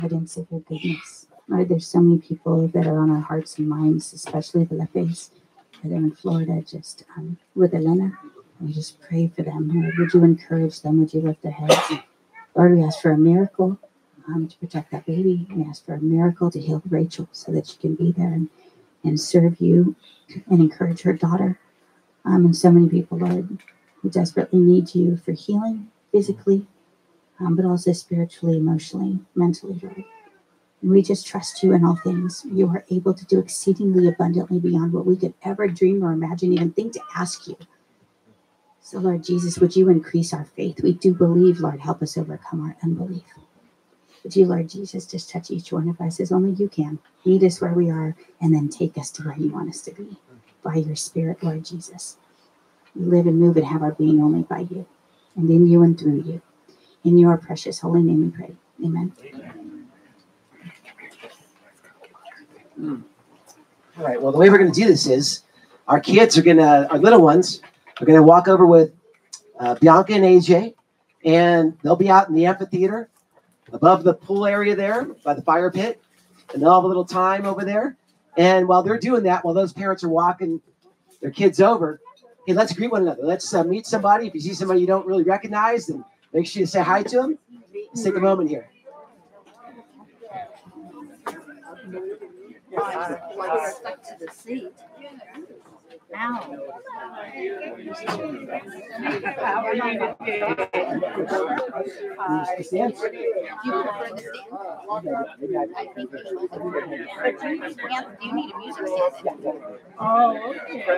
evidence of your goodness. Lord, there's so many people that are on our hearts and minds, especially the Lepes. They're in Florida, just with Elena. We just pray for them. Lord, would you encourage them? Would you lift their heads? Lord, we ask for a miracle to protect that baby. We ask for a miracle to heal Rachel so that she can be there and serve you and encourage her daughter. And so many people, Lord, who desperately need you for healing physically, but also spiritually, emotionally, mentally, Lord. And we just trust you in all things. You are able to do exceedingly abundantly beyond what we could ever dream or imagine, even think to ask you. So, Lord Jesus, would you increase our faith? We do believe, Lord, help us overcome our unbelief. Would you, Lord Jesus, just touch each one of us as only you can. Meet us where we are and then take us to where you want us to be. By your Spirit, Lord Jesus. We live and move and have our being only by you. And in you and through you. In your precious holy name we pray. Amen. All right. Well, the way we're going to do this is our little ones are going to walk over with Bianca and AJ, and they'll be out in the amphitheater above the pool area there by the fire pit, and they'll have a little time over there. And while they're doing that, while those parents are walking their kids over, hey, let's greet one another. Let's meet somebody. If you see somebody you don't really recognize, then make sure you say hi to them. Let's take a moment here. Like stuck to the seat. Ow. Do you need a music stand? Oh,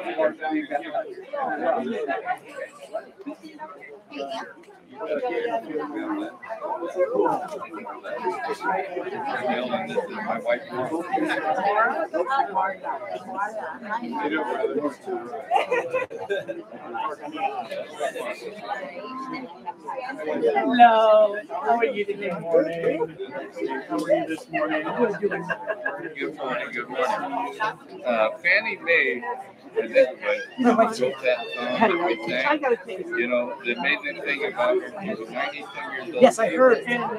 Hello. How are you today morning? How are you this morning? Good morning. Good morning. Fannie Mae, wrote that song and everything. You know, the amazing thing about her, she was 92 years old. Yes, I heard.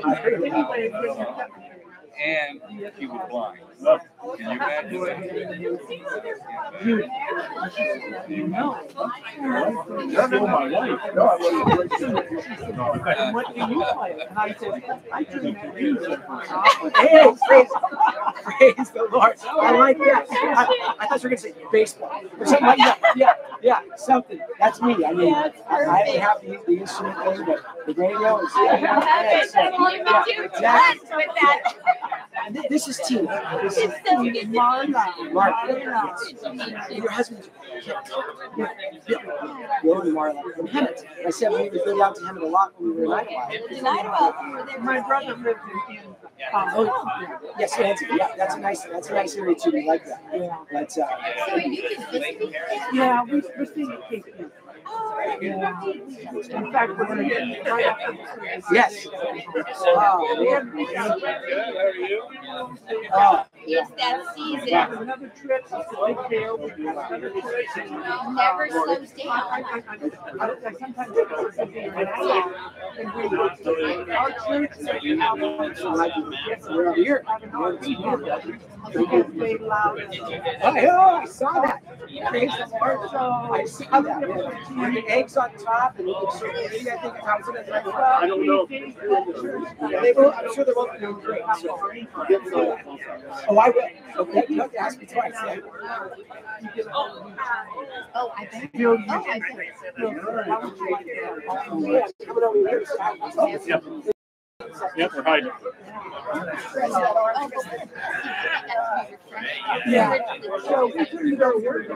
And she was blind. Can you imagine that? You know. You're my wife. No, I wasn't. What do you play? And I said, I do music. Hey, praise the Lord. I like that. I thought you were going to say baseball or something like that. Yeah, something. That's me. I mean, I don't have the instrument thing, but the radio is. Exactly. This is Tina. This is Marla. Your husband. Bill and Marla from Hemet. I said we would go down to Hemet a lot when we were in Iowa. My brother lived in yes, Nancy. Yeah, that's a nice area too. We like that. Yeah. But yeah, we're seeing it take you. Yeah. In fact, we're going to get right after the service. Yes. It's that season. Another trip to Lake Dale. Never slows down. I sometimes our church play loud. I saw that. I saw that. With the eggs on top and maybe I think it's right. I don't know. I'm sure they're both doing great. Oh, I will. Okay, you have to ask me twice. Yeah. Oh, I bet. Yep, we're hiding. Yeah. So we couldn't go here.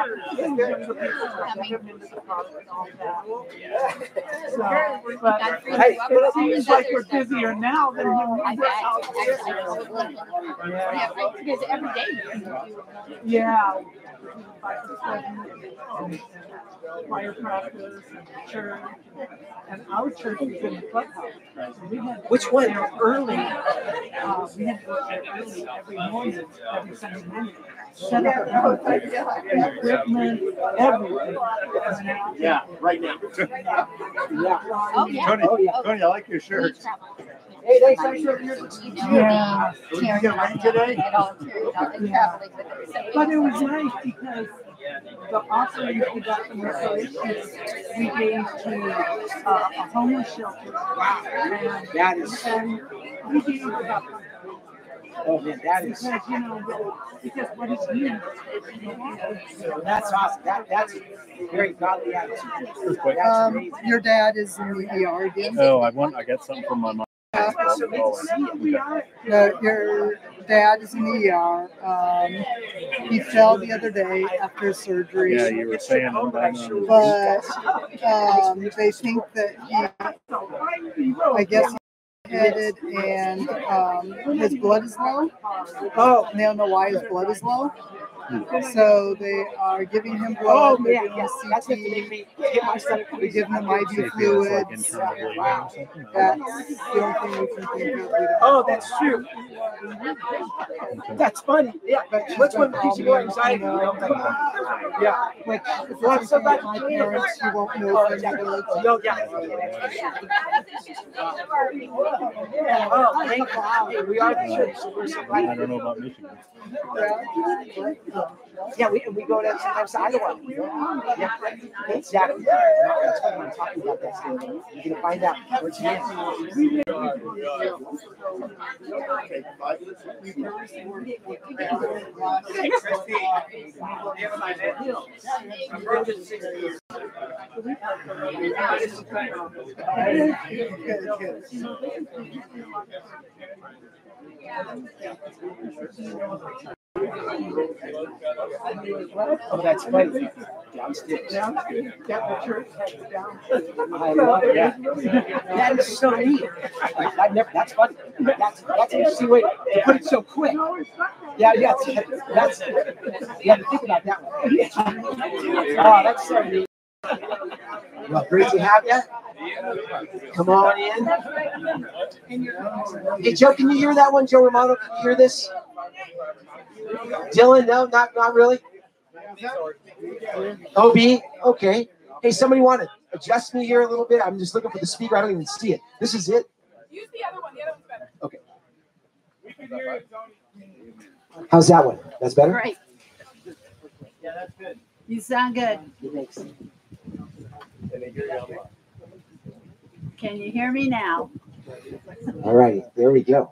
But it seems like we're busier now than when we were out there. Because every day. Yeah. Choir practice, church, and our church is in the clubhouse. So we had Which one? Early. We had to go there early every morning, every Sunday morning. Set up equipment, everything. Yeah, right now. Yeah. Oh, yeah. Tony, I like your shirt. Hey, thanks for your Yeah. Karen, You got money today? and all the traveling with her. So But it was nice because the offerings we got from restoration, we gave to a homeless shelter. That is, And we gave about, oh man, that is, because, you know, because what is needed. that's awesome. That's a very godly attitude. That's amazing. Your dad is in the ER again. Oh, I got something from my mom. So good to see you. No, your dad is in the ER. He fell the other day after surgery. Yeah, you were saying. But they think that I guess he's headed and his blood is low. Oh, And they don't know why his blood is low. So they are giving him blood. They're doing a that's what CT. made me get my stomach. They're giving him See IV if he was like fluids. internal bleeding or something. That's the only thing we can think of. We don't Oh, that's true. That's funny. Yeah, but which one gives you more anxiety? You know? Yeah. Which, if Well, I'm it's so something glad like you my came. parents, you won't know from the village. No, yeah. Oh, thank God. Hey, we are the church, so we're so I glad. don't know about Michigan. Yeah, we go to sometimes to Iowa. Yeah, exactly. That's what I'm talking about. That's it. You're gonna find out where it's at. Oh, that's funny. Downstairs. I love it. Yeah. That is so neat. That's funny. That's an interesting way to put it so quick. Yeah, that's you have to think about that one. Oh, that's so neat. Well, great to have you. Come on in. Hey, Joe, can you hear that one? Joe Romano, can you hear this? Dylan, no, not really. OB, okay. Hey, somebody want to adjust me here a little bit? I'm just looking for the speaker. I don't even see it. This is it. Use the other one. The other one's better. Okay. How's that one? That's better? great. Yeah, that's good. You sound good. Thanks. Can you hear me now? All righty, there we go.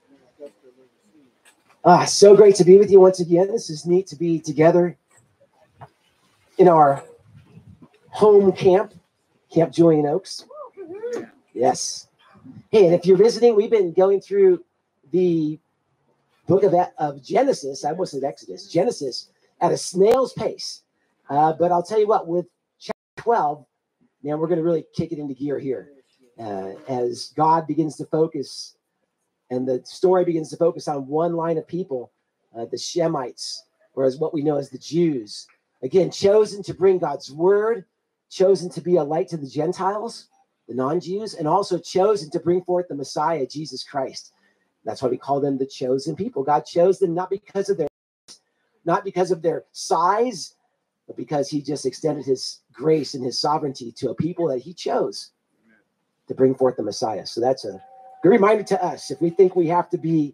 So great to be with you once again. This is neat to be together in our home camp, Camp Julian Oaks. Yes. Hey, and if you're visiting, we've been going through the book of Genesis. I almost said Exodus. Genesis at a snail's pace. But I'll tell you what, with chapter 12, man, we're going to really kick it into gear here as God begins to focus and the story begins to focus on one line of people, the Shemites, or as what we know as the Jews. Again, chosen to bring God's word, chosen to be a light to the Gentiles, the non-Jews, and also chosen to bring forth the Messiah, Jesus Christ. That's why we call them the chosen people. God chose them not because of their size, but because he just extended his grace and his sovereignty to a people that he chose to bring forth the Messiah. So that's a good reminder to us. If we think we have to be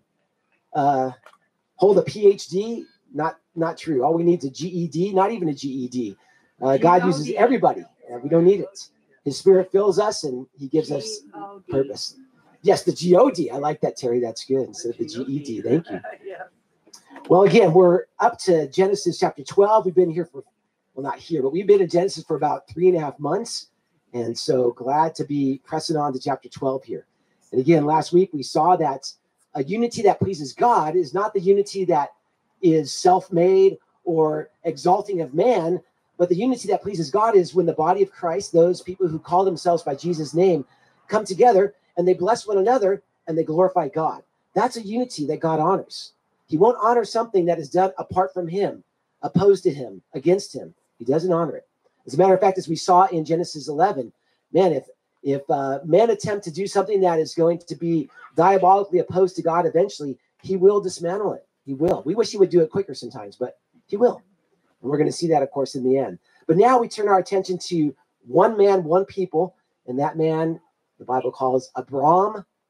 hold a PhD, not true. All we need is a GED, not even a GED. God uses everybody. We don't need it. His Spirit fills us, and he gives us purpose. Yes, the GOD. I like that, Terry. That's good. Instead of the GED. Thank you. Well, again, we're up to Genesis chapter 12. We've been here for, well, not here, but we've been in Genesis for about 3.5 months. And so glad to be pressing on to chapter 12 here. And again, last week we saw that a unity that pleases God is not the unity that is self-made or exalting of man, but the unity that pleases God is when the body of Christ, those people who call themselves by Jesus' name, come together and they bless one another and they glorify God. That's a unity that God honors. He won't honor something that is done apart from him, opposed to him, against him. He doesn't honor it. As a matter of fact, as we saw in Genesis 11, man, if men attempt to do something that is going to be diabolically opposed to God, eventually he will dismantle it. He will. We wish he would do it quicker sometimes, but he will. And we're going to see that, of course, in the end. But now we turn our attention to one man, one people, and that man the Bible calls Abram,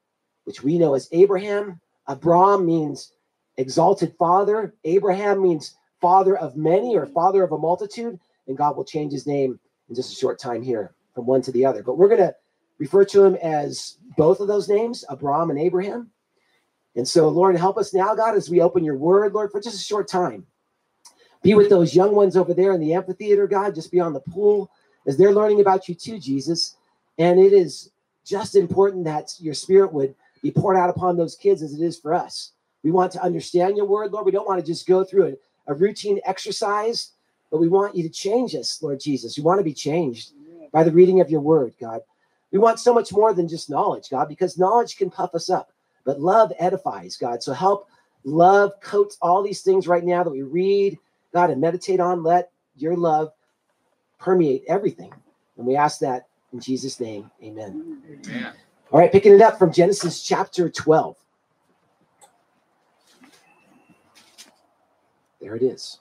which we know as Abraham. Abram means exalted father. Abraham means father of many or father of a multitude. And God will change his name in just a short time here from one to the other. But we're going to refer to him as both of those names, Abram and Abraham. And so, Lord, help us now, God, as we open your word, Lord, for just a short time. Be with those young ones over there in the amphitheater, God, just beyond the pool, as they're learning about you too, Jesus. And it is just important that your spirit would be poured out upon those kids as it is for us. We want to understand your word, Lord. We don't want to just go through a routine exercise, but we want you to change us, Lord Jesus. We want to be changed by the reading of your word, God. We want so much more than just knowledge, God, because knowledge can puff us up, but love edifies, God. So help love coat all these things right now that we read, God, and meditate on. Let your love permeate everything. And we ask that in Jesus' name, amen. Amen. All right, picking it up from Genesis chapter 12. There it is.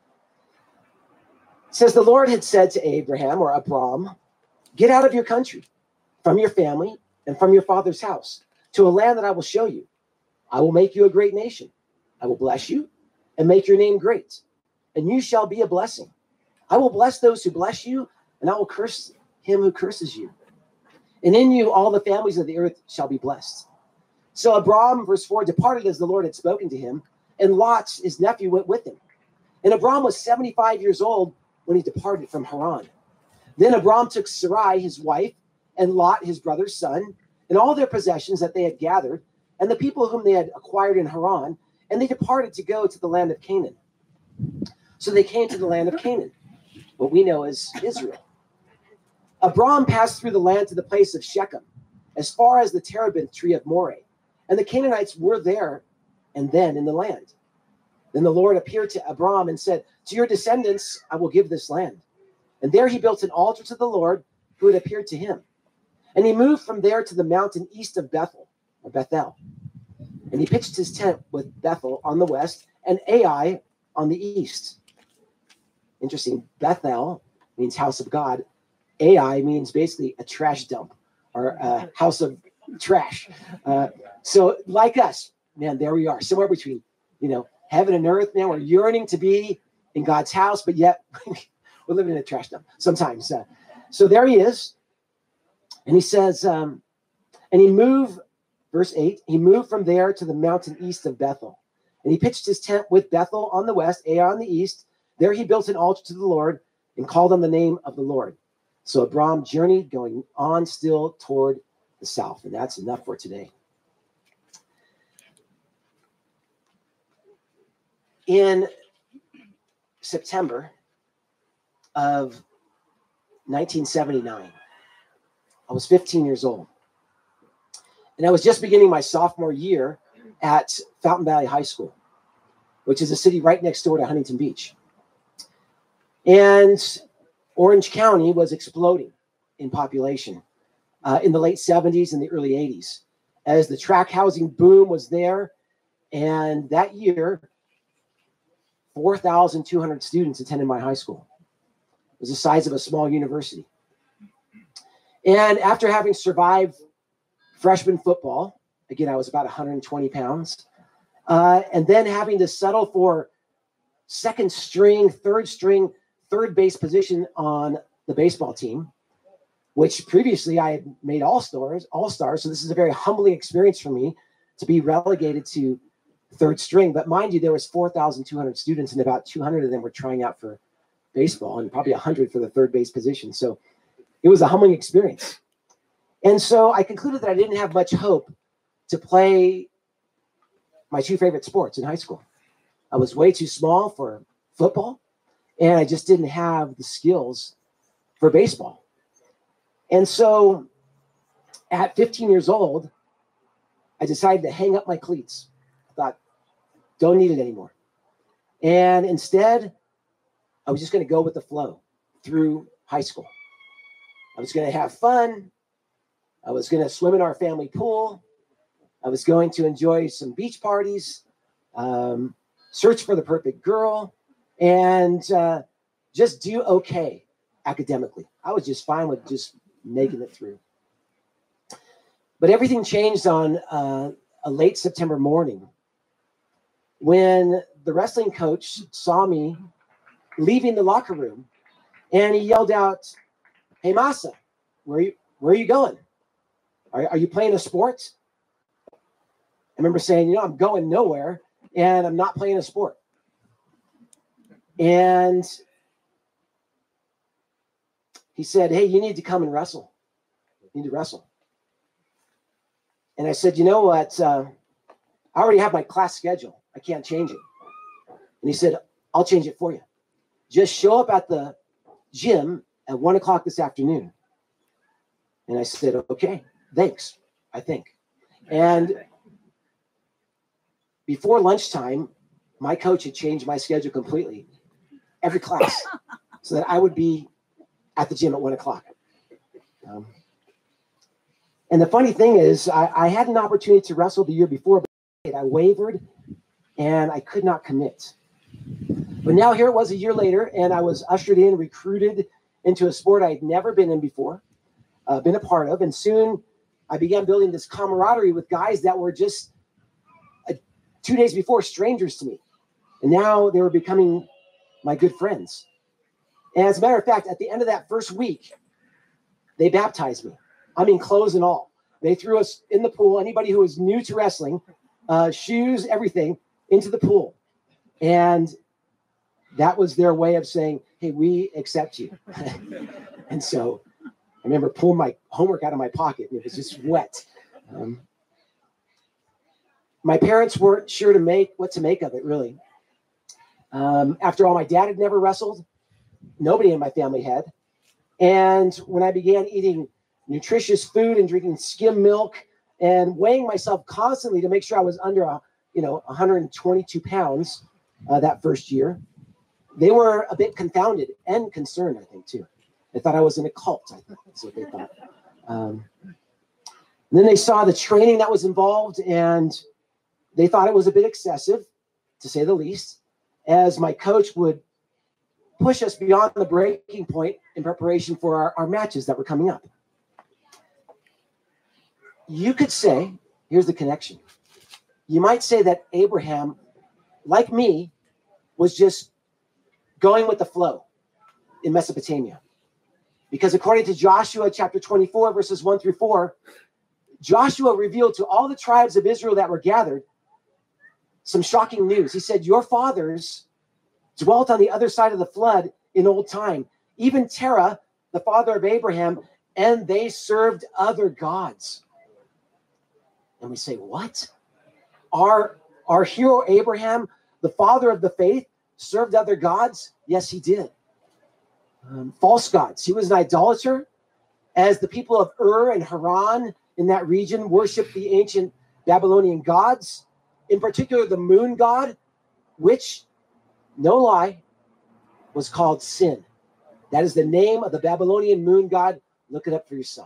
It says, the Lord had said to Abraham, or Abram, get out of your country, from your family, and from your father's house, to a land that I will show you. I will make you a great nation. I will bless you and make your name great, and you shall be a blessing. I will bless those who bless you, and I will curse him who curses you. And in you all the families of the earth shall be blessed. So Abram, verse 4, departed as the Lord had spoken to him, and Lot, his nephew, went with him. And Abram was 75 years old when he departed from Haran. Then Abram took Sarai, his wife, and Lot, his brother's son, and all their possessions that they had gathered, and the people whom they had acquired in Haran, and they departed to go to the land of Canaan. So they came to the land of Canaan, what we know as Israel. Abram passed through the land to the place of Shechem, as far as the terebinth tree of Moreh, and the Canaanites were there and then in the land. Then the Lord appeared to Abram and said, to your descendants I will give this land. And there he built an altar to the Lord who had appeared to him. And he moved from there to the mountain east of Bethel, or Bethel. And he pitched his tent with Bethel on the west and Ai on the east. Interesting. Bethel means house of God. Ai means basically a trash dump or a house of trash. So like us, man, there we are, somewhere between, heaven and earth. Man, we're yearning to be in God's house, but yet we're living in a trash dump sometimes. So there he is. And he says, and he moved, verse 8, he moved from there to the mountain east of Bethel. And he pitched his tent with Bethel on the west, Ai on the east. There he built an altar to the Lord and called on the name of the Lord. So Abram journeyed, going on still toward the south. And that's enough for today. In September of 1979, I was 15 years old. And I was just beginning my sophomore year at Fountain Valley High School, which is a city right next door to Huntington Beach. And Orange County was exploding in population in the late 70s and the early 80s as the track housing boom was there. And that year, 4,200 students attended my high school. It was the size of a small university. And after having survived freshman football, again, I was about 120 pounds, and then having to settle for second string, third base position on the baseball team, which previously I had made all-stars. So this is a very humbling experience for me to be relegated to third string. But mind you, there was 4,200 students, and about 200 of them were trying out for baseball, and probably 100 for the third base position. So it was a humbling experience. And so I concluded that I didn't have much hope to play my two favorite sports in high school. I was way too small for football, and I just didn't have the skills for baseball. And so at 15 years old, I decided to hang up my cleats. I thought, don't need it anymore. And instead, I was just going to go with the flow through high school. I was going to have fun. I was going to swim in our family pool. I was going to enjoy some beach parties, search for the perfect girl, and just do okay academically. I was just fine with just making it through. But everything changed on a late September morning when the wrestling coach saw me leaving the locker room, and he yelled out, "Hey, Masa, where are you going? Are you playing a sport?" I remember saying, I'm going nowhere, and I'm not playing a sport. And he said, "Hey, you need to come and wrestle. You need to wrestle." And I said, "You know what? I already have my class schedule. I can't change it." And he said, "I'll change it for you. Just show up at the gym at 1 o'clock this afternoon." And I said, "Okay, thanks, I think." And before lunchtime, my coach had changed my schedule completely, every class, so that I would be at the gym at 1 o'clock. And the funny thing is, I had an opportunity to wrestle the year before, but I wavered and I could not commit. But now here it was a year later, and I was ushered in, recruited into a sport I had never been in before, been a part of. And soon I began building this camaraderie with guys that were just 2 days before strangers to me. And now they were becoming my good friends. And as a matter of fact, at the end of that first week, they baptized me. I mean, clothes and all. They threw us in the pool. Anybody who was new to wrestling, shoes, everything, into the pool. And that was their way of saying, "Hey, we accept you." And so I remember pulling my homework out of my pocket, and it was just wet. My parents weren't sure what to make of it, really. After all, my dad had never wrestled. Nobody in my family had. And when I began eating nutritious food and drinking skim milk and weighing myself constantly to make sure I was under 122 pounds that first year, they were a bit confounded and concerned, I think, too. They thought I was in a cult, I think, is what they thought. And then they saw the training that was involved, and they thought it was a bit excessive, to say the least, as my coach would push us beyond the breaking point in preparation for our matches that were coming up. You could say, here's the connection. You might say that Abraham, like me, was just going with the flow in Mesopotamia. Because according to Joshua chapter 24, verses 1 through 4, Joshua revealed to all the tribes of Israel that were gathered some shocking news. He said, "Your fathers dwelt on the other side of the flood in old time, even Terah, the father of Abraham, and they served other gods." And we say, what? Our hero Abraham, the father of the faith, served other gods? Yes, he did. False gods. He was an idolater, as the people of Ur and Haran in that region worshiped the ancient Babylonian gods, in particular the moon god, which, no lie, was called Sin. That is the name of the Babylonian moon god. Look it up for yourself.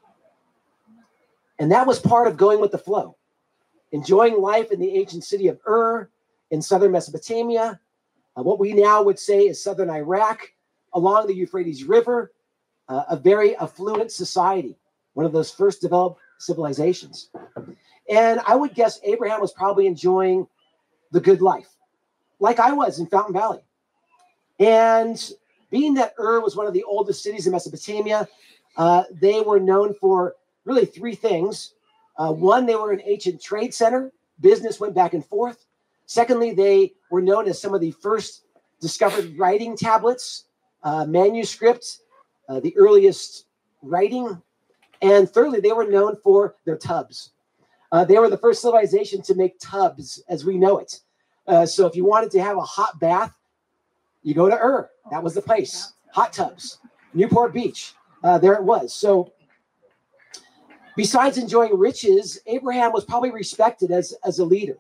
And that was part of going with the flow, enjoying life in the ancient city of Ur in southern Mesopotamia, what we now would say is southern Iraq, along the Euphrates River, a very affluent society, one of those first developed civilizations. And I would guess Abraham was probably enjoying the good life, like I was in Fountain Valley. And being that Ur was one of the oldest cities in Mesopotamia, they were known for really three things. One, they were an ancient trade center. Business went back and forth. Secondly, they were known as some of the first discovered writing tablets, manuscripts, the earliest writing. And thirdly, they were known for their tubs. They were the first civilization to make tubs as we know it. So if you wanted to have a hot bath, you go to Ur. That was the place. Hot tubs. Newport Beach. There it was. So besides enjoying riches, Abraham was probably respected as a leader.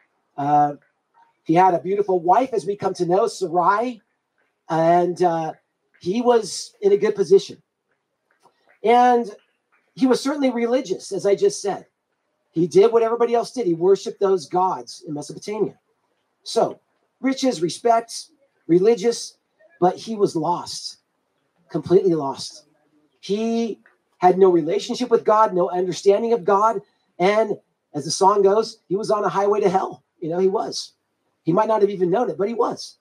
He had a beautiful wife, as we come to know, Sarai, and he was in a good position. And he was certainly religious, as I just said. He did what everybody else did. He worshiped those gods in Mesopotamia. So, riches, respect, religious, but he was lost, completely lost. He had no relationship with God, no understanding of God. And as the song goes, he was on a highway to hell. He was. He might not have even known it, but he was.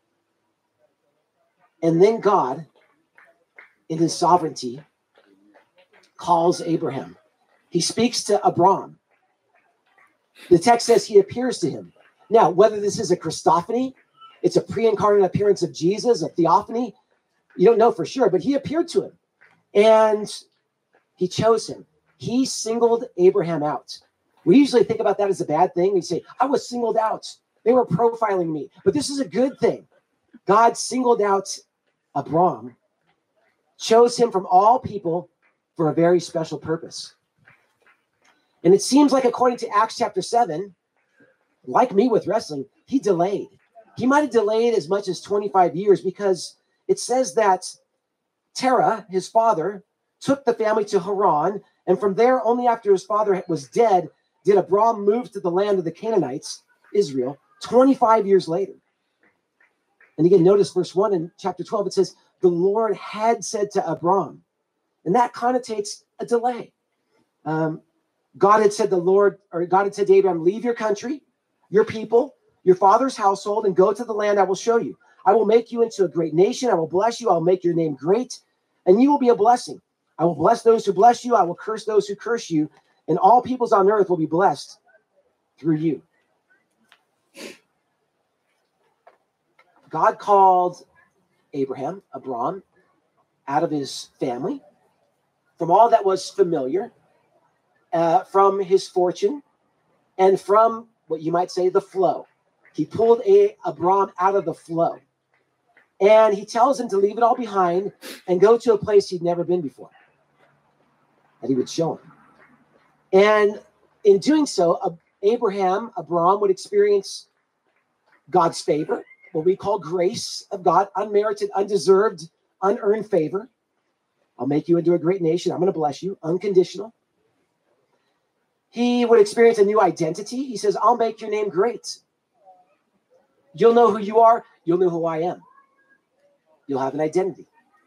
And then God, in his sovereignty, calls Abraham. He speaks to Abram. The text says he appears to him. Now, whether this is a Christophany, it's a pre-incarnate appearance of Jesus, a theophany, you don't know for sure, but he appeared to him. And he chose him. He singled Abraham out. We usually think about that as a bad thing. We say, I was singled out. They were profiling me. But this is a good thing. God singled out Abram, chose him from all people for a very special purpose. And it seems like, according to Acts chapter 7, like me with wrestling, he delayed. He might have delayed as much as 25 years, because it says that Terah, his father, took the family to Haran, and from there, only after his father was dead, did Abram move to the land of the Canaanites, Israel, 25 years later. And again, notice verse 1 in chapter 12, it says, the Lord had said to Abram, and that connotates a delay. God had said to Abraham, leave your country, your people, your father's household, and go to the land I will show you. I will make you into a great nation. I will bless you. I will make your name great, and you will be a blessing. I will bless those who bless you. I will curse those who curse you, and all peoples on earth will be blessed through you. God called Abram, out of his family, from all that was familiar, from his fortune, and from what you might say the flow. He pulled Abram out of the flow. And he tells him to leave it all behind and go to a place he'd never been before, that he would show him. And in doing so, Abram would experience God's favor, what we call grace of God, unmerited, undeserved, unearned favor. I'll make you into a great nation. I'm going to bless you, unconditional. He would experience a new identity. He says, I'll make your name great. You'll know who you are. You'll know who I am. You'll have an identity.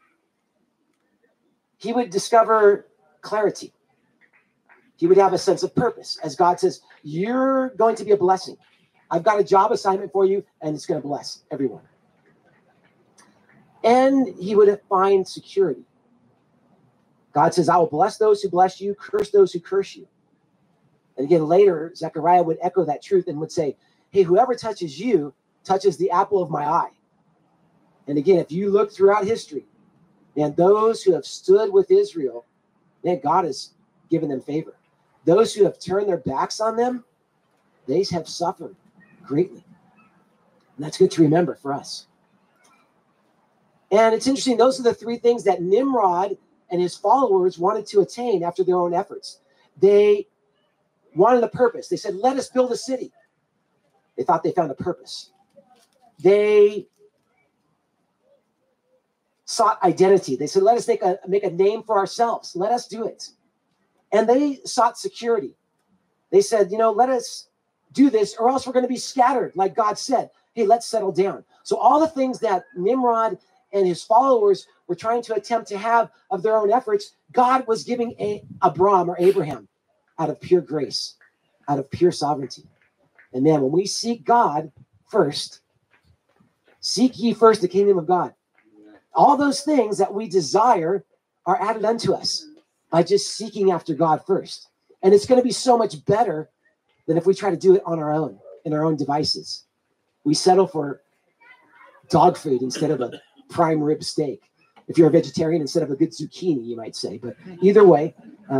He would discover clarity. He would have a sense of purpose. As God says, you're going to be a blessing. I've got a job assignment for you, and it's going to bless everyone. And he would find security. God says, I will bless those who bless you, curse those who curse you. And again, later, Zechariah would echo that truth and would say, hey, whoever touches you touches the apple of my eye. And again, if you look throughout history, and those who have stood with Israel, man, God has given them favor. Those who have turned their backs on them, they have suffered greatly. And that's good to remember for us. And it's interesting, those are the three things that Nimrod and his followers wanted to attain after their own efforts. They wanted a purpose. They said, let us build a city. They thought they found a purpose. They sought identity. They said, let us make a name for ourselves. Let us do it. And they sought security. They said, let us do this or else we're going to be scattered. Like God said, hey, let's settle down. So all the things that Nimrod and his followers were trying to attempt to have of their own efforts, God was giving Abram or Abraham out of pure grace, out of pure sovereignty. And man, when we seek God first, seek ye first the kingdom of God. All those things that we desire are added unto us by just seeking after God first. And it's going to be so much better than if we try to do it on our own, in our own devices. We settle for dog food instead of a prime rib steak. If you're a vegetarian, instead of a good zucchini, you might say. But either way,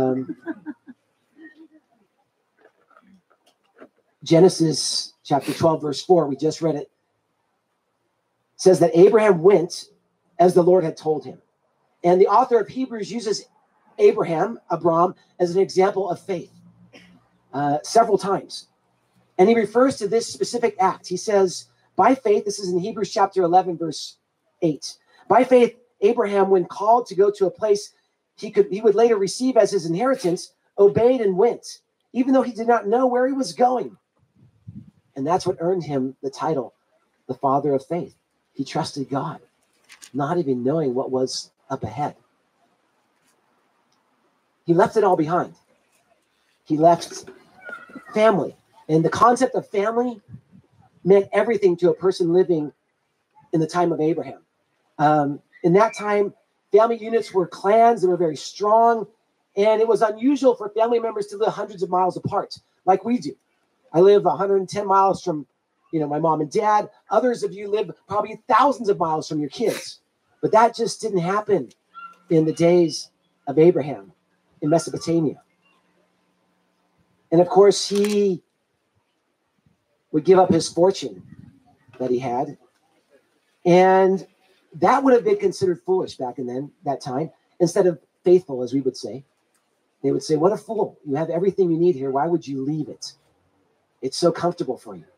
Genesis chapter 12, verse 4, we just read it, says that Abraham went as the Lord had told him. And the author of Hebrews uses Abram, as an example of faith several times. And he refers to this specific act. He says, by faith, this is in Hebrews chapter 11, verse 8. By faith, Abraham, when called to go to a place he would later receive as his inheritance, obeyed and went, even though he did not know where he was going. And that's what earned him the title, the father of faith. He trusted God, not even knowing what was up ahead. He left it all behind. He left family. And the concept of family meant everything to a person living in the time of Abraham. In that time, family units were clans that were very strong, and it was unusual for family members to live hundreds of miles apart, like we do. I live 110 miles from, my mom and dad. Others of you live probably thousands of miles from your kids. But that just didn't happen in the days of Abraham in Mesopotamia. And of course, he would give up his fortune that he had. And that would have been considered foolish back in that time, instead of faithful, as we would say. They would say, what a fool. You have everything you need here. Why would you leave it? It's so comfortable for you.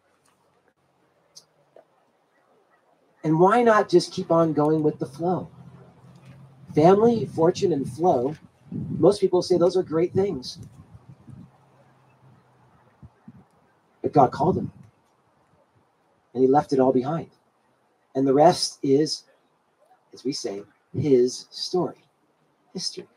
And why not just keep on going with the flow? Family, fortune, and flow, most people say those are great things. But God called him. And he left it all behind. And the rest is, as we say, his story, history.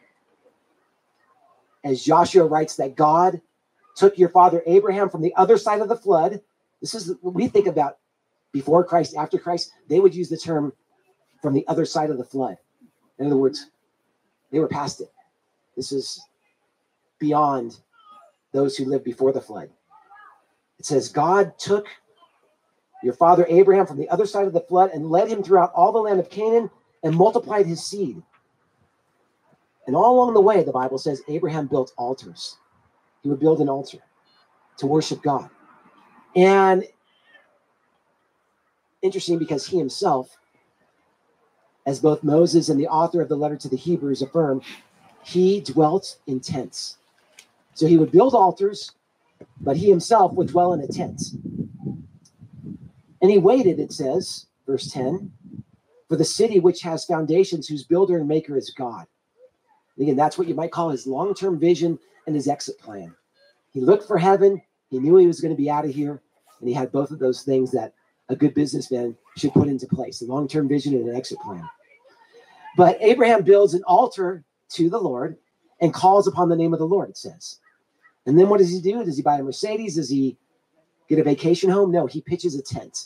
As Joshua writes that God took your father Abraham from the other side of the flood. This is what we think about before Christ, after Christ. They would use the term from the other side of the flood. In other words, they were past it. This is beyond those who lived before the flood. It says, God took your father Abraham from the other side of the flood and led him throughout all the land of Canaan and multiplied his seed. And all along the way, the Bible says, Abraham built altars. He would build an altar to worship God. And interesting, because he himself, as both Moses and the author of the letter to the Hebrews affirm, he dwelt in tents. So he would build altars, but he himself would dwell in a tent. And he waited, it says, verse 10, for the city which has foundations, whose builder and maker is God. And again, that's what you might call his long-term vision and his exit plan. He looked for heaven. He knew he was going to be out of here. And he had both of those things that a good businessman should put into place, a long-term vision and an exit plan. But Abraham builds an altar to the Lord and calls upon the name of the Lord, it says. And then what does he do? Does he buy a Mercedes? Does he get a vacation home? No, he pitches a tent.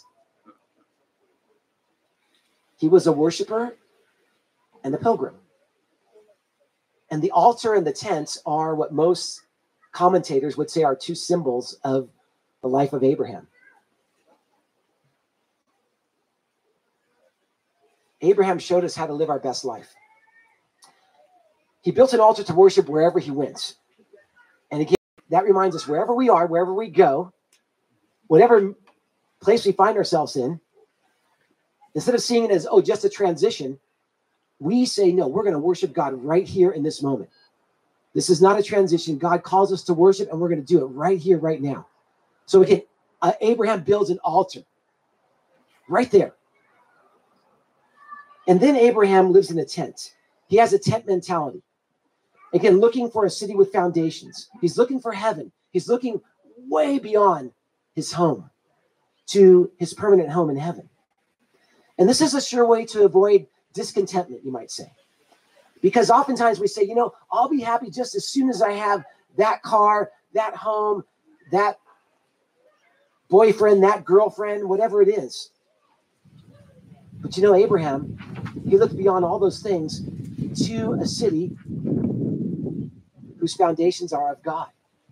He was a worshiper and a pilgrim. And the altar and the tent are what most commentators would say are two symbols of the life of Abraham. Abraham showed us how to live our best life. He built an altar to worship wherever he went. And again, that reminds us, wherever we are, wherever we go, whatever place we find ourselves in, instead of seeing it as, just a transition, we say, no, we're going to worship God right here in this moment. This is not a transition. God calls us to worship, and we're going to do it right here, right now. So again, Abraham builds an altar right there. And then Abraham lives in a tent. He has a tent mentality. Again, looking for a city with foundations. He's looking for heaven. He's looking way beyond his home to his permanent home in heaven. And this is a sure way to avoid discontentment, you might say. Because oftentimes we say, I'll be happy just as soon as I have that car, that home, that boyfriend, that girlfriend, whatever it is. But Abraham, he looked beyond all those things to a city whose foundations are of God.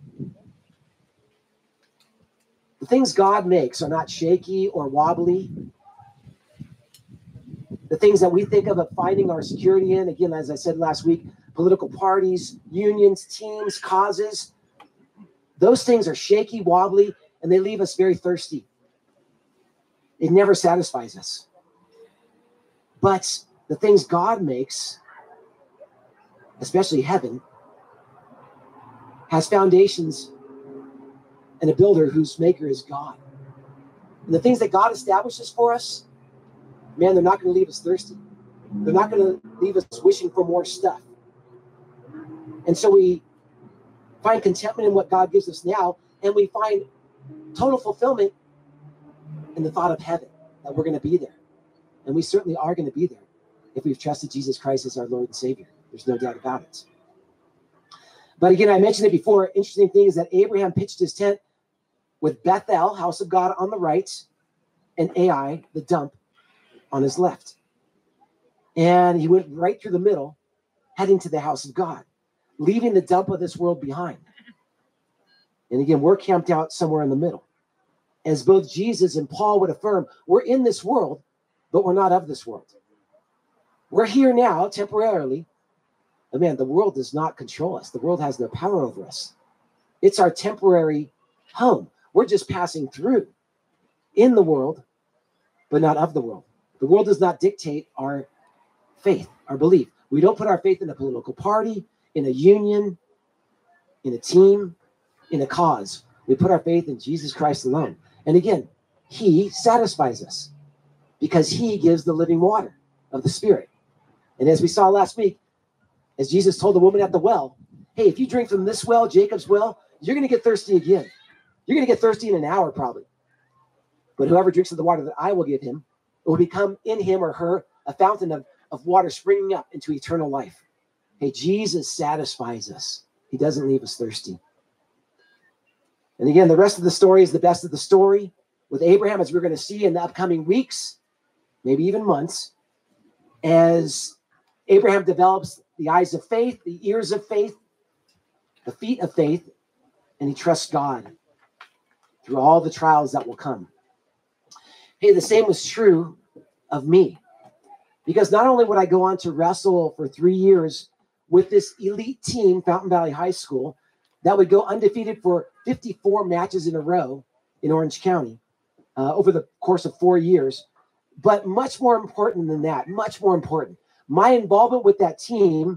The things God makes are not shaky or wobbly. The things that we think of finding our security in, again, as I said last week, political parties, unions, teams, causes, those things are shaky, wobbly, and they leave us very thirsty. It never satisfies us. But the things God makes, especially heaven, has foundations and a builder whose maker is God. And the things that God establishes for us, man, they're not going to leave us thirsty. They're not going to leave us wishing for more stuff. And so we find contentment in what God gives us now, and we find total fulfillment in the thought of heaven, that we're going to be there. And we certainly are going to be there if we've trusted Jesus Christ as our Lord and Savior. There's no doubt about it. But again, I mentioned it before. Interesting thing is that Abraham pitched his tent with Bethel, house of God, on the right, and Ai, the dump, on his left. And he went right through the middle, heading to the house of God, leaving the dump of this world behind. And again, we're camped out somewhere in the middle. As both Jesus and Paul would affirm, we're in this world, but we're not of this world. We're here now temporarily. But man, the world does not control us. The world has no power over us. It's our temporary home. We're just passing through in the world, but not of the world. The world does not dictate our faith, our belief. We don't put our faith in a political party, in a union, in a team, in a cause. We put our faith in Jesus Christ alone. And again, he satisfies us because he gives the living water of the Spirit. And as we saw last week, as Jesus told the woman at the well, hey, if you drink from this well, Jacob's well, you're going to get thirsty again. You're going to get thirsty in an hour probably. But whoever drinks of the water that I will give him, it will become in him or her a fountain of water springing up into eternal life. Hey, Jesus satisfies us. He doesn't leave us thirsty. And again, the rest of the story is the best of the story with Abraham, as we're going to see in the upcoming weeks, maybe even months, as Abraham develops the eyes of faith, the ears of faith, the feet of faith, and he trusts God through all the trials that will come. Hey, the same was true of me, because not only would I go on to wrestle for 3 years with this elite team, Fountain Valley High School, that would go undefeated for 54 matches in a row in Orange County over the course of 4 years. But much more important than that, much more important, my involvement with that team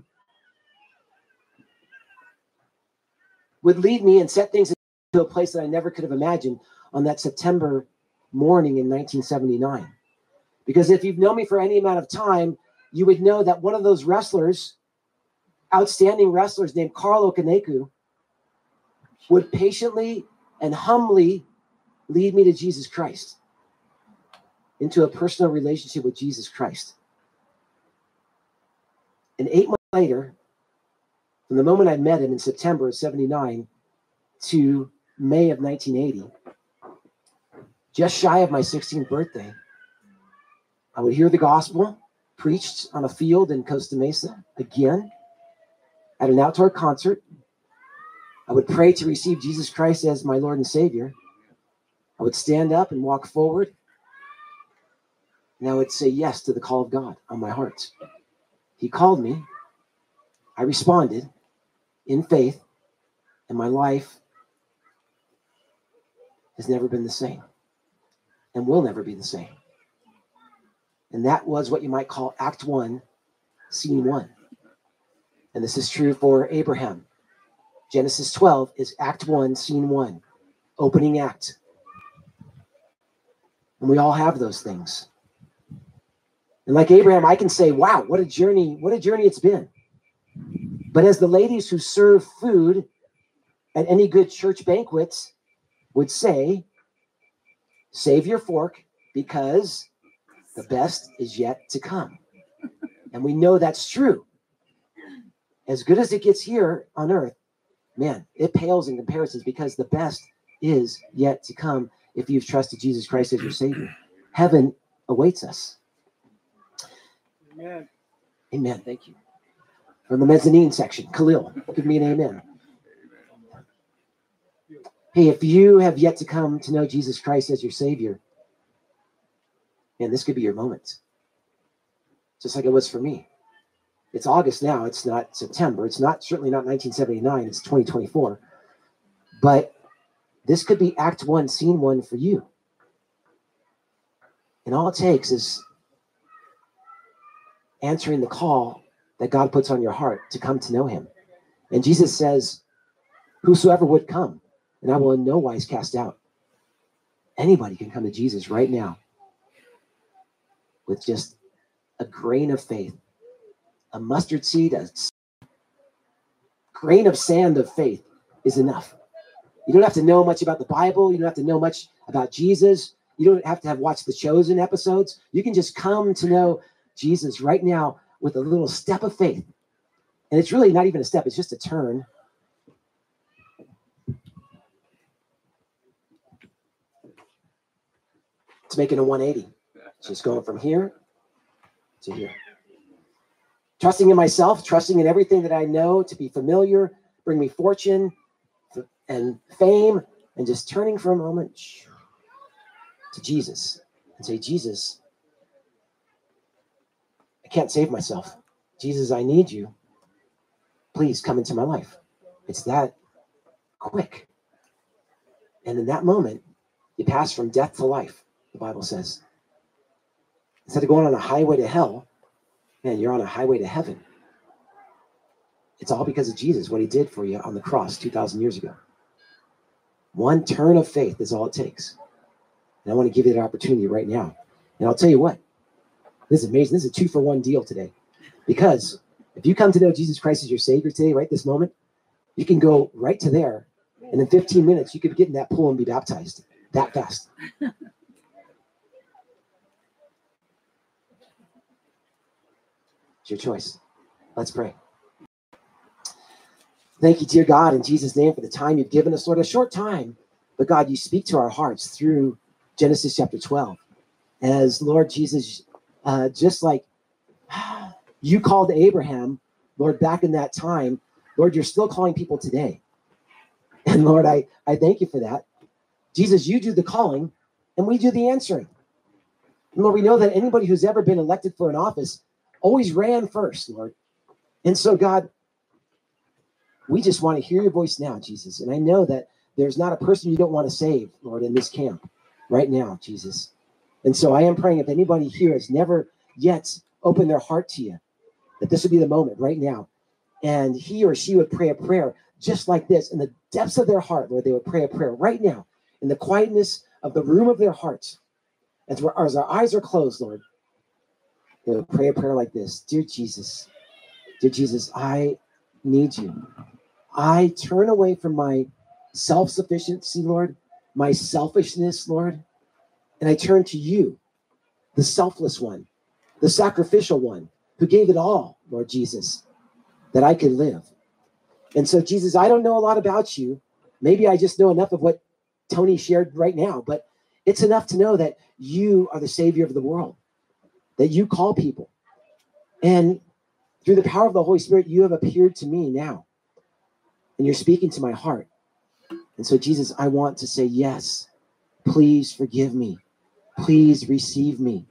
would lead me and set things into a place that I never could have imagined on that September morning in 1979. Because if you've known me for any amount of time, you would know that one of those wrestlers, outstanding wrestlers named Carl Okaneku, would patiently and humbly lead me to Jesus Christ, into a personal relationship with Jesus Christ. And 8 months later, from the moment I met him in September of 79 to May of 1980, just shy of my 16th birthday, I would hear the gospel preached on a field in Costa Mesa again at an outdoor concert. I would pray to receive Jesus Christ as my Lord and Savior. I would stand up and walk forward, and I would say yes to the call of God on my heart. He called me. I responded in faith, and my life has never been the same and will never be the same. And that was what you might call Act 1, Scene 1. And this is true for Abraham. Genesis 12 is Act 1, Scene 1, opening act. And we all have those things. And like Abraham, I can say, wow, what a journey it's been. But as the ladies who serve food at any good church banquets would say, save your fork because the best is yet to come. And we know that's true. As good as it gets here on earth, man, it pales in comparisons because the best is yet to come if you've trusted Jesus Christ as your Savior. Heaven awaits us. Amen. Amen. Thank you. From the mezzanine section, Khalil, give me an amen. Hey, if you have yet to come to know Jesus Christ as your Savior, man, this could be your moment. Just like it was for me. It's August now. It's not September. It's certainly not 1979. It's 2024. But this could be Act 1, Scene 1 for you. And all it takes is answering the call that God puts on your heart to come to know him. And Jesus says, whosoever would come, and I will in no wise cast out. Anybody can come to Jesus right now with just a grain of faith, a mustard seed, a grain of sand of faith is enough. You don't have to know much about the Bible. You don't have to know much about Jesus. You don't have to have watched the Chosen episodes. You can just come to know Jesus right now with a little step of faith. And it's really not even a step. It's just a turn It's making a 180. It's just going from here to here. Trusting in myself, trusting in everything that I know to be familiar, bring me fortune and fame, and just turning for a moment to Jesus and say, Jesus, I can't save myself. Jesus, I need you. Please come into my life. It's that quick. And in that moment, you pass from death to life, the Bible says. Instead of going on a highway to hell, man, you're on a highway to heaven. It's all because of Jesus, what he did for you on the cross 2,000 years ago. One turn of faith is all it takes. And I want to give you that opportunity right now. And I'll tell you what, this is amazing. This is a 2-for-1 deal today. Because if you come to know Jesus Christ as your Savior today, right this moment, you can go right to there. And in 15 minutes, you could get in that pool and be baptized that fast. It's your choice. Let's pray. Thank you, dear God, in Jesus' name, for the time you've given us, Lord, a short time. But God, you speak to our hearts through Genesis chapter 12. As Lord Jesus, just like you called Abraham, Lord, back in that time, Lord, you're still calling people today. And Lord, I thank you for that. Jesus, you do the calling and we do the answering. And Lord, we know that anybody who's ever been elected for an office always ran first, Lord. And so, God, we just want to hear your voice now, Jesus. And I know that there's not a person you don't want to save, Lord, in this camp right now, Jesus. And so I am praying if anybody here has never yet opened their heart to you, that this would be the moment right now. And he or she would pray a prayer just like this in the depths of their heart, Lord. They would pray a prayer right now in the quietness of the room of their hearts. As our eyes are closed, Lord, they would pray a prayer like this. Dear Jesus, I need you. I turn away from my self-sufficiency, Lord, my selfishness, Lord, and I turn to you, the selfless one, the sacrificial one, who gave it all, Lord Jesus, that I could live. And so, Jesus, I don't know a lot about you. Maybe I just know enough of what Tony shared right now, but it's enough to know that you are the Savior of the world, that you call people. And through the power of the Holy Spirit, you have appeared to me now. And you're speaking to my heart. And so, Jesus, I want to say, yes, please forgive me. Please receive me.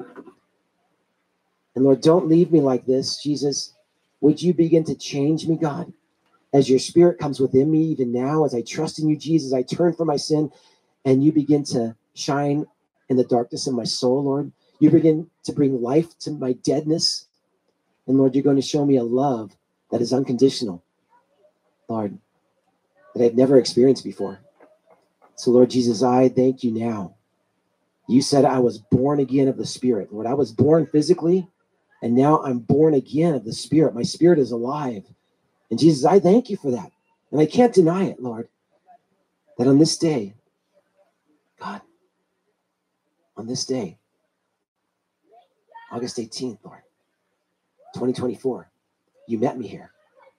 And Lord, don't leave me like this. Jesus, would you begin to change me, God, as your Spirit comes within me even now, as I trust in you, Jesus, I turn from my sin and you begin to shine in the darkness of my soul, Lord. You begin to bring life to my deadness. And Lord, you're going to show me a love that is unconditional, Lord, that I've never experienced before. So Lord Jesus, I thank you now. You said I was born again of the Spirit. Lord, I was born physically, and now I'm born again of the Spirit. My spirit is alive. And Jesus, I thank you for that. And I can't deny it, Lord, that on this day, God, on this day, August 18th, Lord, 2024, you met me here.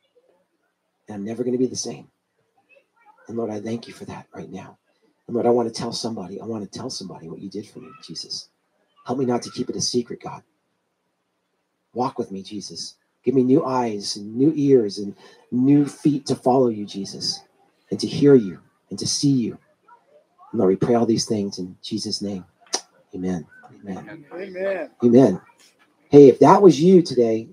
And I'm never going to be the same. And Lord, I thank you for that right now. And Lord, I want to tell somebody what you did for me, Jesus. Help me not to keep it a secret, God. Walk with me, Jesus. Give me new eyes and new ears and new feet to follow you, Jesus, and to hear you and to see you. And Lord, we pray all these things in Jesus' name. Amen. Amen. Amen. Amen. Hey, if that was you today,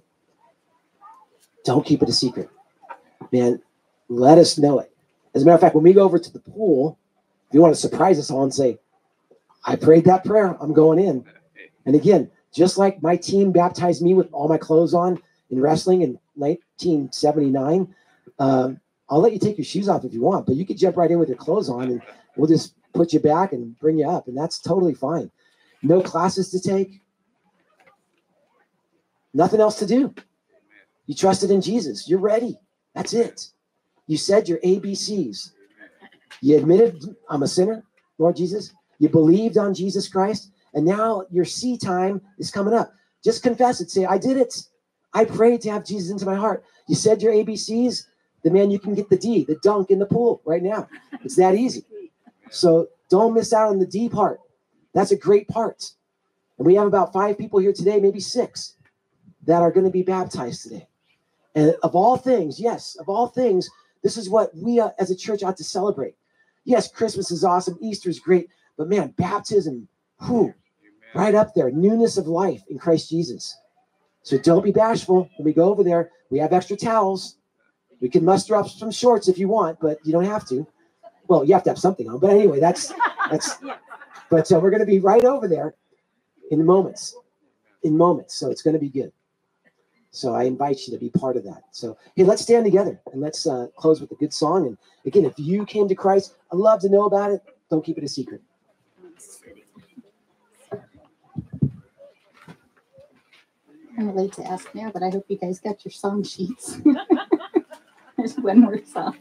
don't keep it a secret. Man, let us know it. As a matter of fact, when we go over to the pool, if you want to surprise us all and say, I prayed that prayer, I'm going in. And again, just like my team baptized me with all my clothes on in wrestling in 1979, I'll let you take your shoes off if you want, but you could jump right in with your clothes on and we'll just put you back and bring you up. And that's totally fine. No classes to take. Nothing else to do. You trusted in Jesus. You're ready. That's it. You said your ABCs. You admitted I'm a sinner, Lord Jesus. You believed on Jesus Christ. And now your C time is coming up. Just confess it. Say, I did it. I prayed to have Jesus into my heart. You said your ABCs. Then, man, you can get the D, the dunk in the pool right now. It's that easy. So don't miss out on the D part. That's a great part. And we have about 5 people here today, maybe 6, that are going to be baptized today. And of all things, yes, of all things, this is what we as a church ought to celebrate. Yes, Christmas is awesome. Easter is great. But man, baptism, right up there. Newness of life in Christ Jesus. So don't be bashful. When we go over there, we have extra towels. We can muster up some shorts if you want, but you don't have to. Well, you have to have something on. But anyway, that's. But we're going to be right over there in moments. So it's going to be good. So I invite you to be part of that. So, hey, let's stand together and let's close with a good song. And again, if you came to Christ, I'd love to know about it. Don't keep it a secret. I'm late to ask now, but I hope you guys got your song sheets. There's one more song.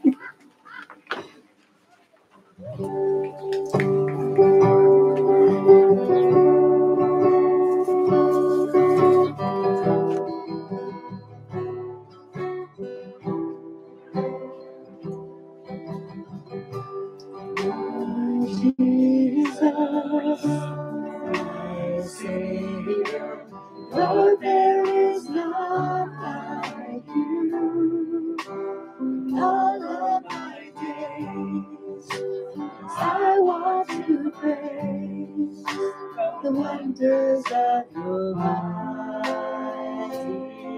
Jesus, my Savior, Lord, there is none like you. All of my days, I want to praise the wonders of your mighty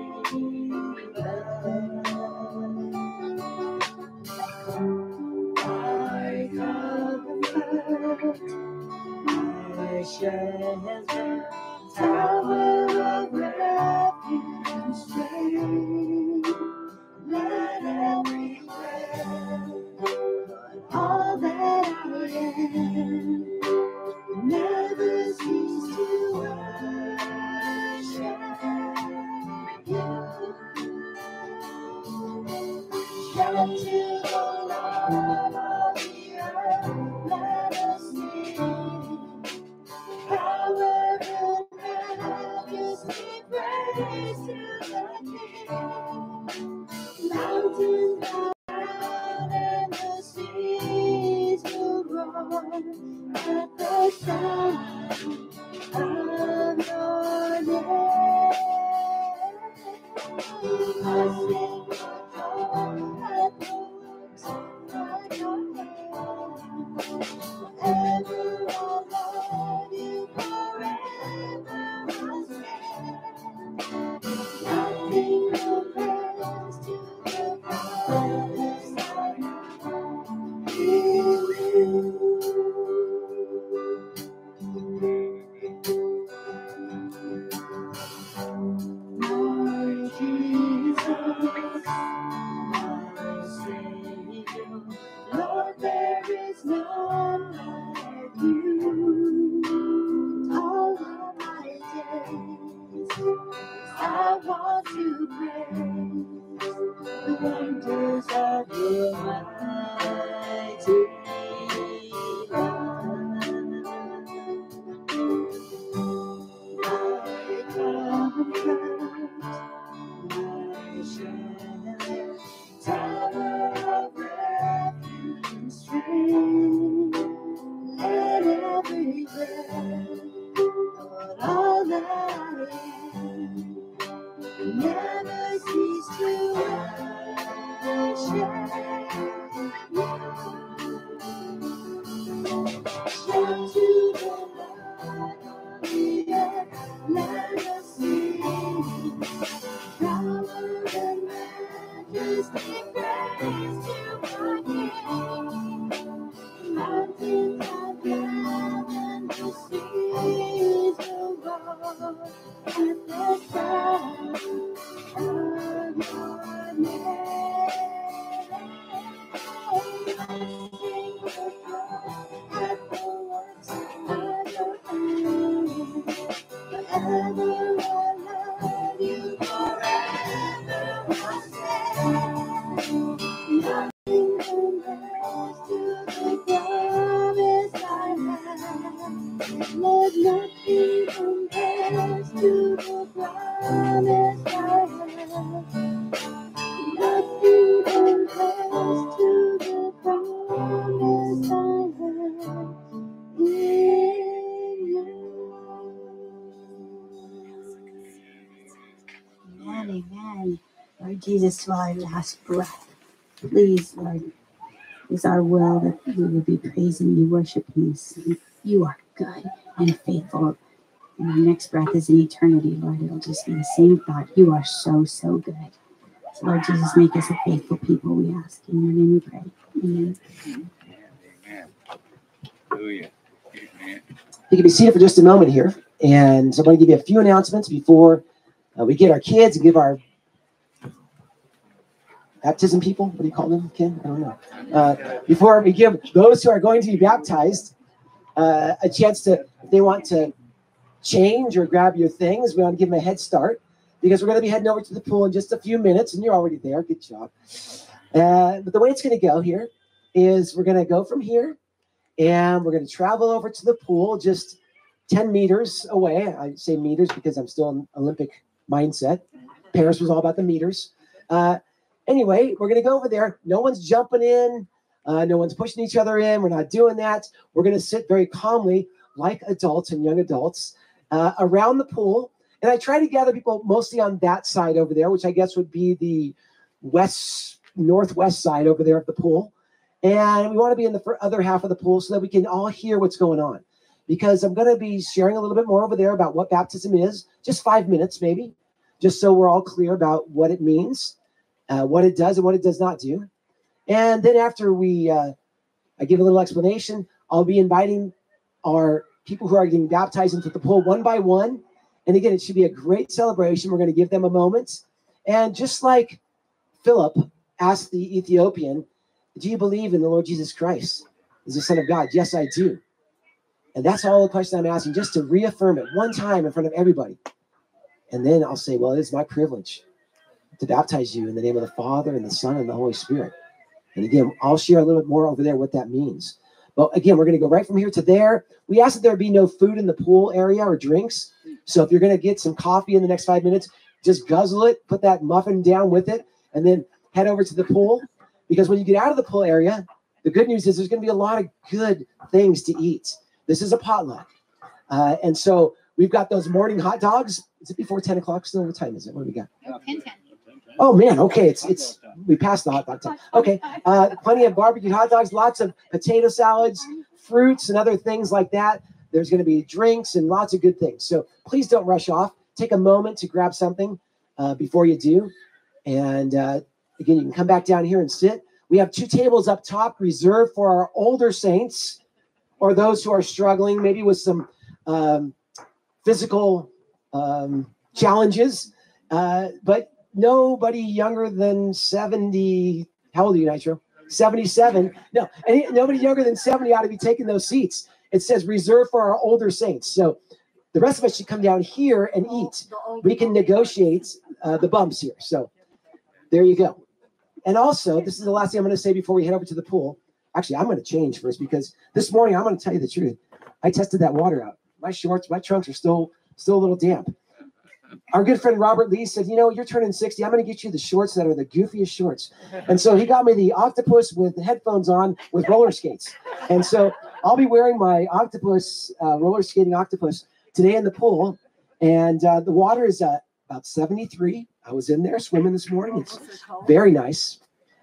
love. My comfort, my shelter, tower of refuge, strength, let every breath, all that I am, never cease to worship you. Shout to the Lord of the earth, let us sing. Power and majesty, praise to the King. Mountains bow down and the seas will roar at the sound of your name. I sing for joy at the works of your hand. Forever I'll love you, forever I'll stand. Nothing compares to the promise I have in you. My Jesus, my Savior, Lord, there is none like you. All of my days, I want to praise the wonders of your mighty love. My comfort, my shelter, tower of refuge and strength, let every breath, Lord, all that I am, never cease to worship you. Shout to the Lord of the earth, let us sing. Power and majesty, praise to our King. Mountains are down and the seas will roar at the sound of your name. I sing for joy at the works of your hand. Forever I'll love you, forever I'll stand. Nothing compares to the promise I have. Lord, nothing compares to the promise I have. Nothing compares to the promise I have in Amen. Lord Jesus, to our last breath, please, Lord, is our will that we will be praising you, worshiping you, saying, you are good and faithful. And our next breath is in eternity, Lord. It'll just be the same thought. You are so, so good. So, Lord Jesus, make us a faithful people, we ask. In your name we pray. Amen. Amen. Hallelujah. Amen. You can be seated for just a moment here. And so I'm going to give you a few announcements before we get our kids and give our baptism people, what do you call them, Ken? I don't know. Before we give those who are going to be baptized a chance to, if they want to change or grab your things, we want to give them a head start because we're going to be heading over to the pool in just a few minutes, and you're already there. Good job. But the way it's going to go here is we're going to go from here, and we're going to travel over to the pool just 10 meters away. I say meters because I'm still in Olympic mindset. Paris was all about the meters. Anyway, we're going to go over there. No one's jumping in. No one's pushing each other in. We're not doing that. We're going to sit very calmly like adults and young adults around the pool. And I try to gather people mostly on that side over there, which I guess would be the northwest side over there of the pool. And we want to be in the other half of the pool so that we can all hear what's going on. Because I'm going to be sharing a little bit more over there about what baptism is, just 5 minutes maybe, just so we're all clear about what it means, what it does and what it does not do. And then after I give a little explanation, I'll be inviting our people who are getting baptized into the pool one by one. And again, it should be a great celebration. We're going to give them a moment. And just like Philip asked the Ethiopian, do you believe in the Lord Jesus Christ as the Son of God? Yes, I do. And that's all the question I'm asking, just to reaffirm it one time in front of everybody. And then I'll say, well, it is my privilege to baptize you in the name of the Father and the Son and the Holy Spirit. And again, I'll share a little bit more over there what that means. But again, we're going to go right from here to there. We ask that there be no food in the pool area or drinks. So if you're going to get some coffee in the next 5 minutes, just guzzle it, put that muffin down with it, and then head over to the pool. Because when you get out of the pool area, the good news is there's going to be a lot of good things to eat. This is a potluck. And so we've got those morning hot dogs. Is it before 10 o'clock still? What time is it? What do we got? 10. Oh, man. Okay. It's we passed the hot dog time. Okay. Plenty of barbecued hot dogs, lots of potato salads, fruits, and other things like that. There's going to be drinks and lots of good things. So please don't rush off. Take a moment to grab something before you do. And again, you can come back down here and sit. We have 2 tables up top reserved for our older saints or those who are struggling maybe with some physical challenges. But nobody younger than 70. How old are you, Nitro? 77. No, nobody younger than 70 ought to be taking those seats. It says reserved for our older saints. So the rest of us should come down here and eat. We can negotiate the bumps here. So there you go. And also, this is the last thing I'm going to say before we head over to the pool. Actually, I'm going to change first because this morning, I'm going to tell you the truth. I tested that water out. My shorts, my trunks are still a little damp. Our good friend Robert Lee said, you know, you're turning 60. I'm going to get you the shorts that are the goofiest shorts. And so he got me the octopus with headphones on with roller skates. And so I'll be wearing my octopus, roller skating octopus today in the pool. And the water is about 73. I was in there swimming this morning. It's very nice.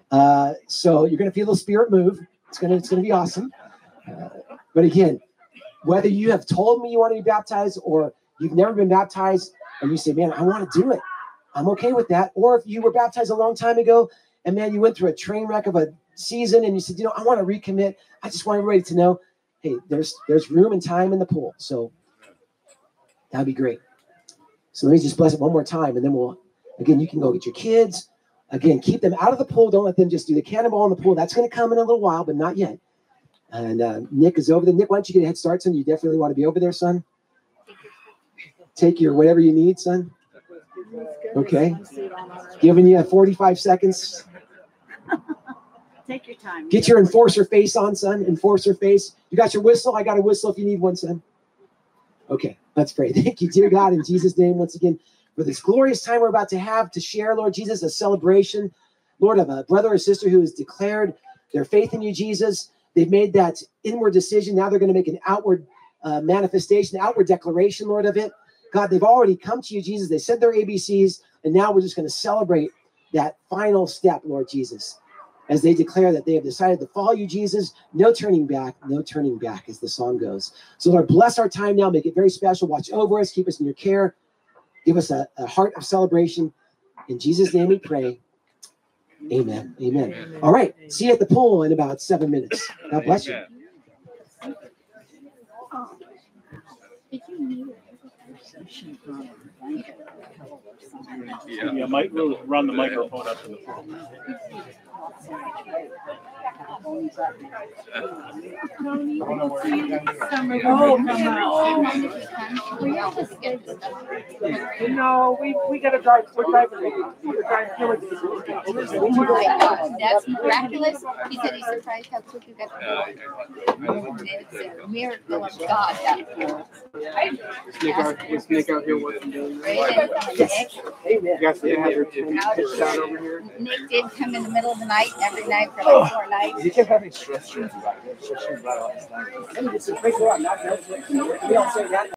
So you're going to feel the spirit move. It's going to be awesome. But again, whether you have told me you want to be baptized or you've never been baptized and you say, man, I want to do it, I'm okay with that. Or if you were baptized a long time ago and, man, you went through a train wreck of a season and you said, you know, I want to recommit. I just want everybody to know, hey, there's room and time in the pool. So that'd be great. So let me just bless it one more time. And then again, you can go get your kids. Again, keep them out of the pool. Don't let them just do the cannonball in the pool. That's going to come in a little while, but not yet. And Nick is over there. Nick, why don't you get a head start, son? You definitely want to be over there, son. Take your whatever you need, son. Okay. Giving you 45 seconds. Take your time. Get your enforcer face on, son. Enforcer face. You got your whistle? I got a whistle if you need one, son. Okay, let's pray. Thank you, dear God, in Jesus' name, once again, for this glorious time we're about to have to share, Lord Jesus, a celebration, Lord, of a brother or sister who has declared their faith in you, Jesus. They've made that inward decision. Now they're going to make an outward manifestation, outward declaration, Lord, of it. God, they've already come to you, Jesus. They said their ABCs. And now we're just going to celebrate that final step, Lord Jesus, as they declare that they have decided to follow you, Jesus. No turning back, as the song goes. So Lord, bless our time now. Make it very special. Watch over us. Keep us in your care. Give us a heart of celebration. In Jesus' name we pray. Amen. Amen. All right. See you at the pool in about 7 minutes. God bless you. Did you need Yeah, might run the microphone up to the phone. No, we gotta drive. We're driving. We're driving. Oh my God, that's miraculous. He said he's surprised how quick you got the It's a miracle of God. Is Nick out here working? You guys didn't have your shot over here? Nick did come in the middle of the night every night for like 4 nights. He kept having stress dreams about it. Stress dreams about all this time.